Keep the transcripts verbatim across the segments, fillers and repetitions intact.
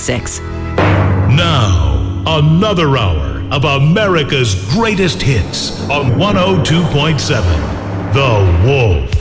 six. Now, another hour of America's greatest hits on one oh two point seven, The Wolf.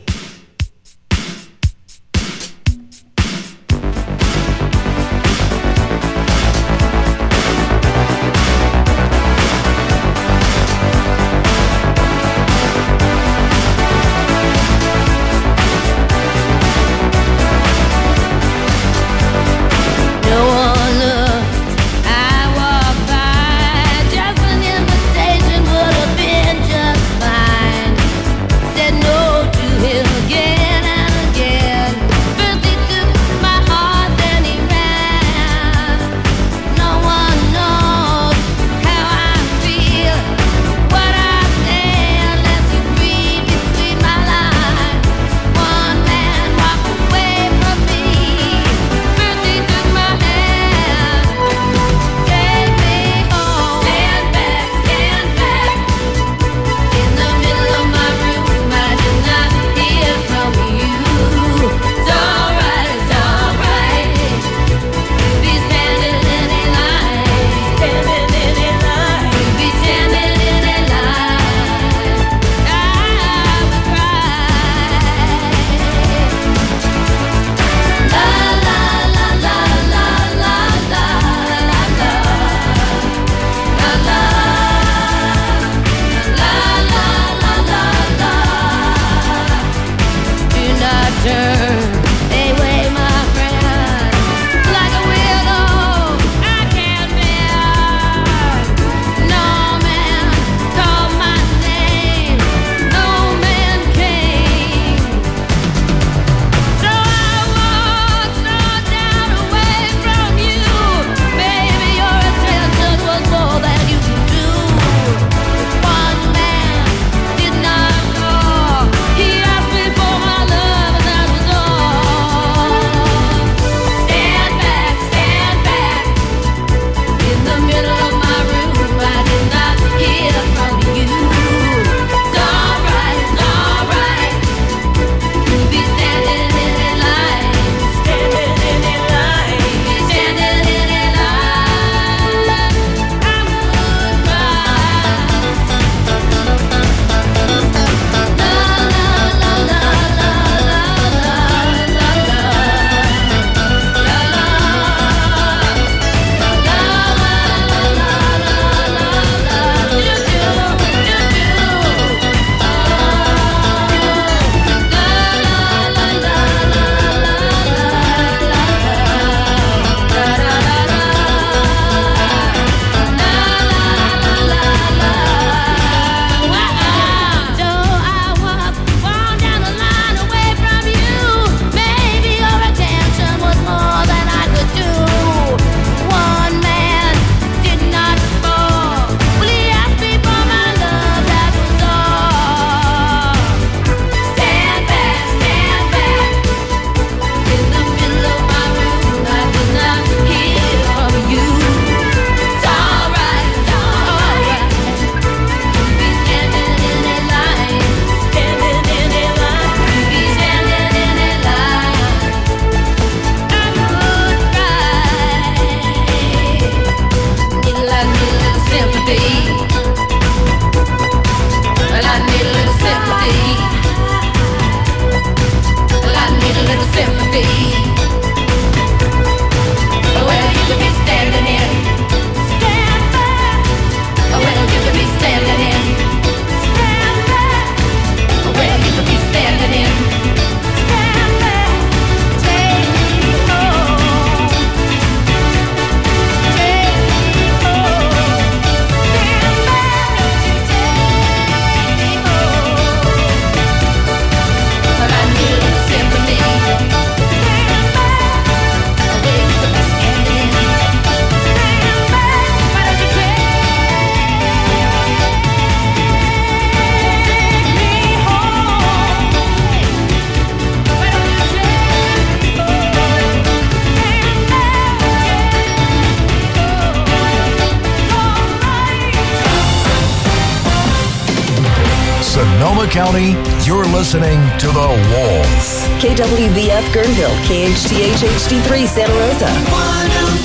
Sonoma County, you're listening to The Wolf. K W V F Guerneville, K H T H H D three Santa Rosa.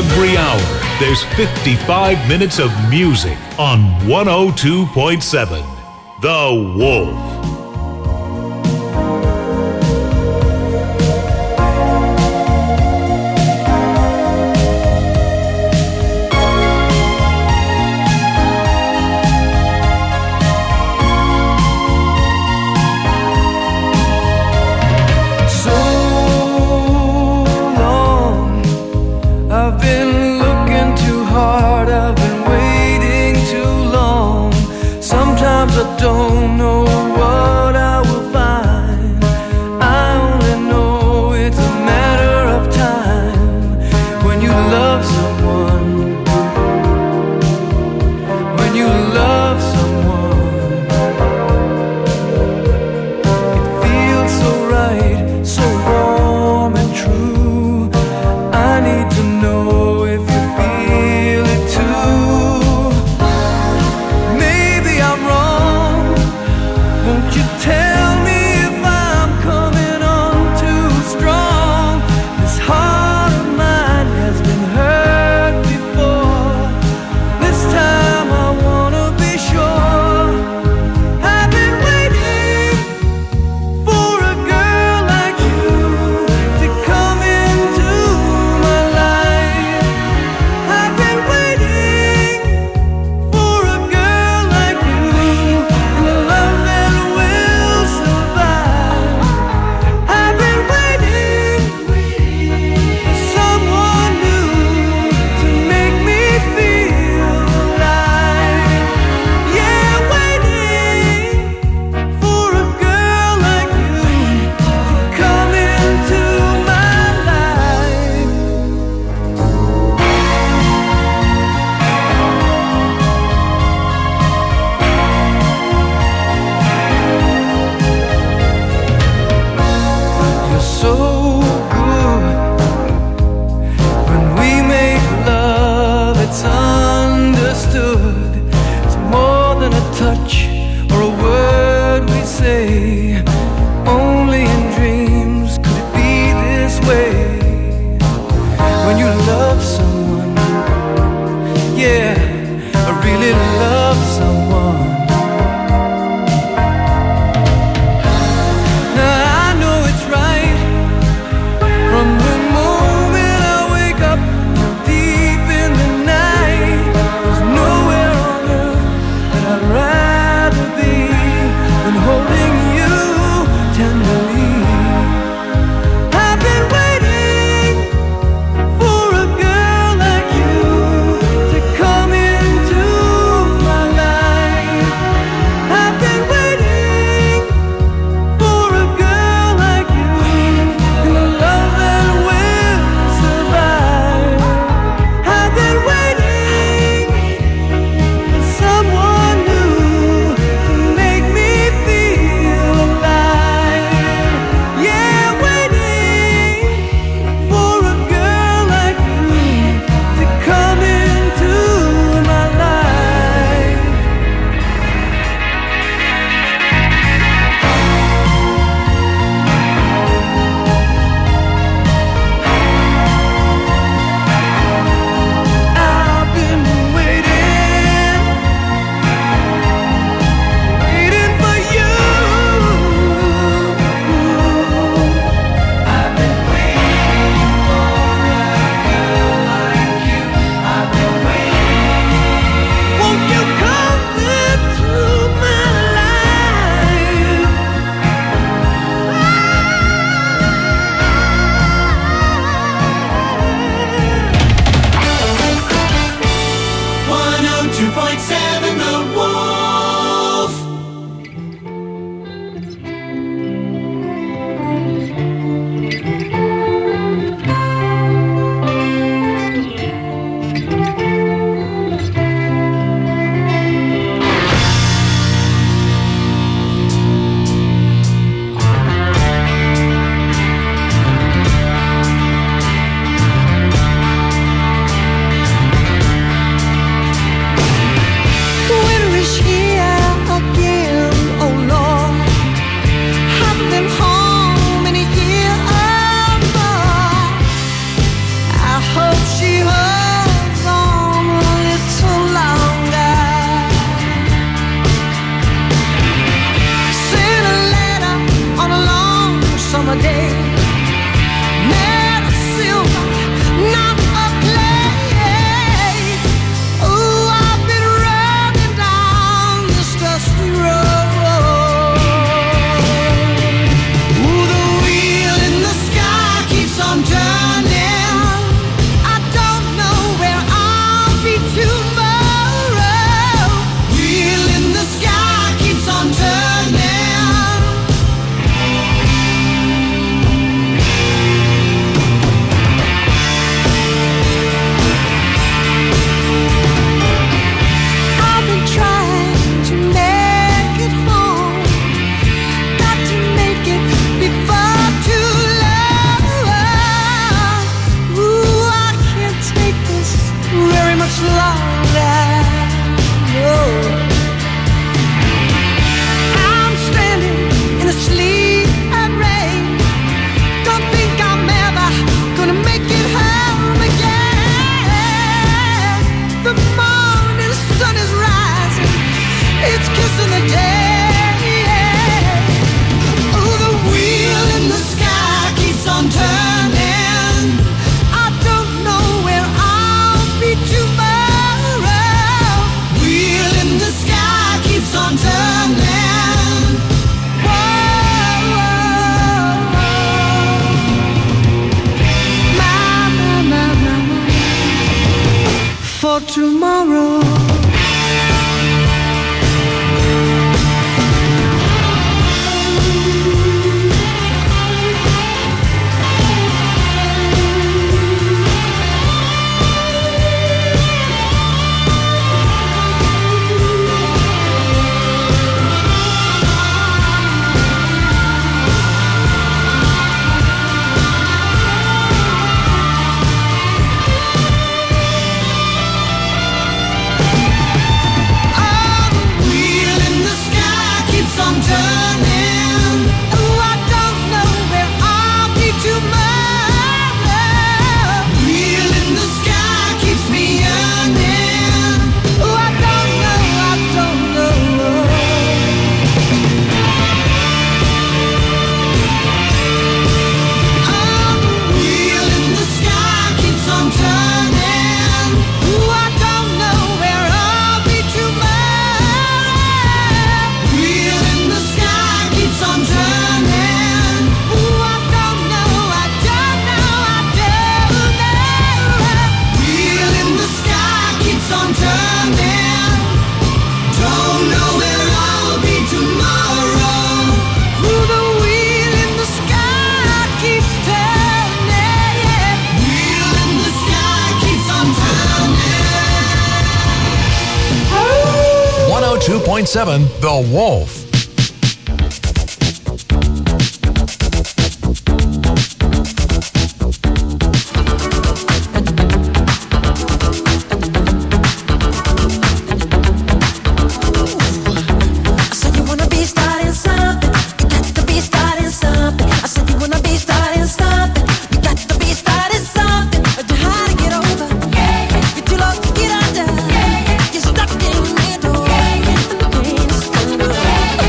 Every hour, there's fifty-five minutes of music on one oh two point seven. The Wolf. Don't know what I will find. I only know it's a matter of time. When you love someone, when you love someone, it feels so right, so warm and true. I need to know if you feel it too. Maybe I'm wrong. Won't you tell me if I'm coming on too strong? This heart of mine has been hurt before. This time I wanna be sure. I've been waiting for a girl like you to come into my life. I've been waiting for a girl like you in a love that will survive. I've been waiting for someone new to make me feel alive. Yeah, waiting for a girl like you to come into my life. You're so good. When we make love, it's understood. It's more than a touch or a word we say. Only in dreams could it be this way. When you love someone, yeah, I really love someone. Now I know it's right from the moment I wake up till deep in the night. There's nowhere on earth that I'd rather be than holding you tomorrow. one oh two point seven The Wolf. Stuck in the middle, yeah, yeah, yeah.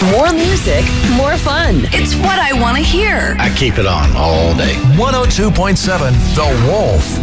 More music, more fun. It's what I want to hear. I keep it on all day. one oh two point seven The Wolf.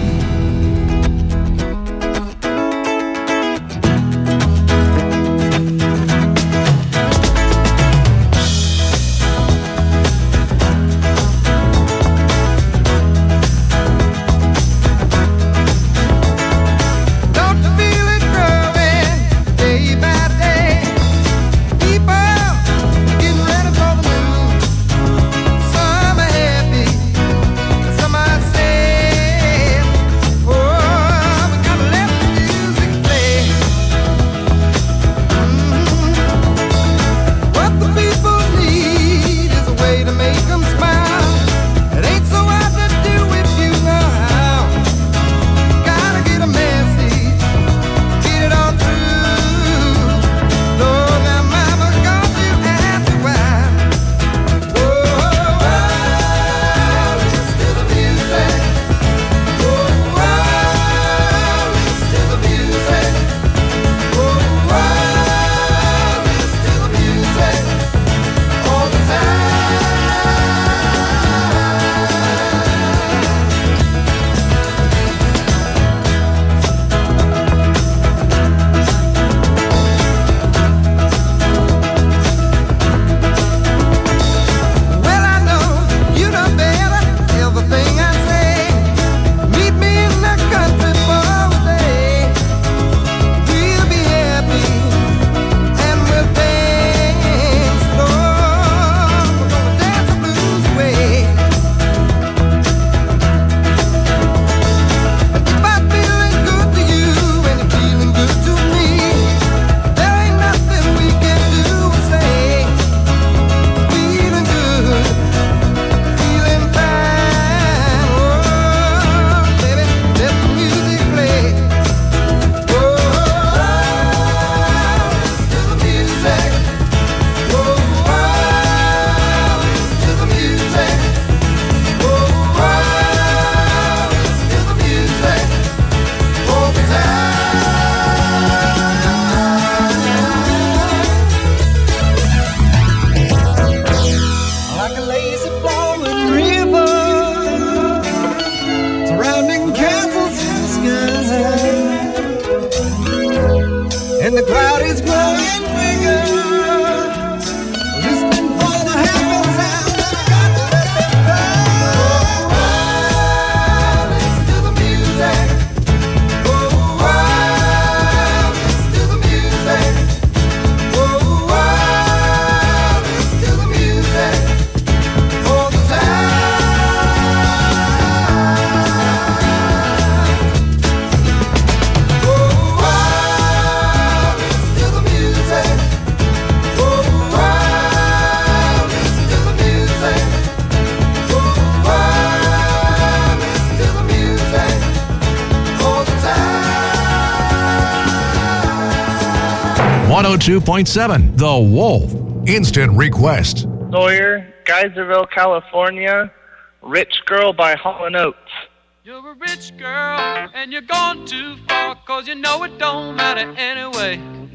one oh two point seven The Wolf. Instant request. Sawyer, Geyserville, California. Rich Girl by Hall and Oates. You're a rich girl and you're gone too far, cause you know it don't matter anyway.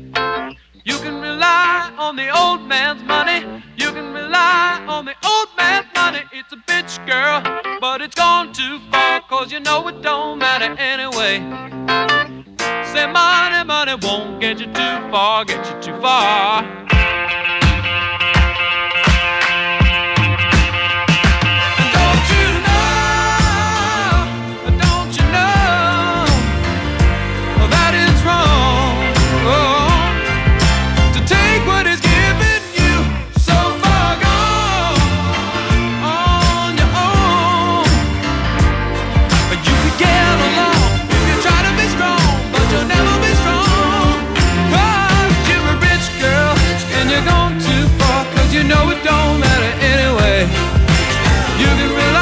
You can rely on the old man's money. You can rely on the old man's money. It's a bitch girl, but it's gone too far, cause you know it don't matter anyway. Say money, money won't get you too far, get you too far. You know it don't matter anyway. You can rely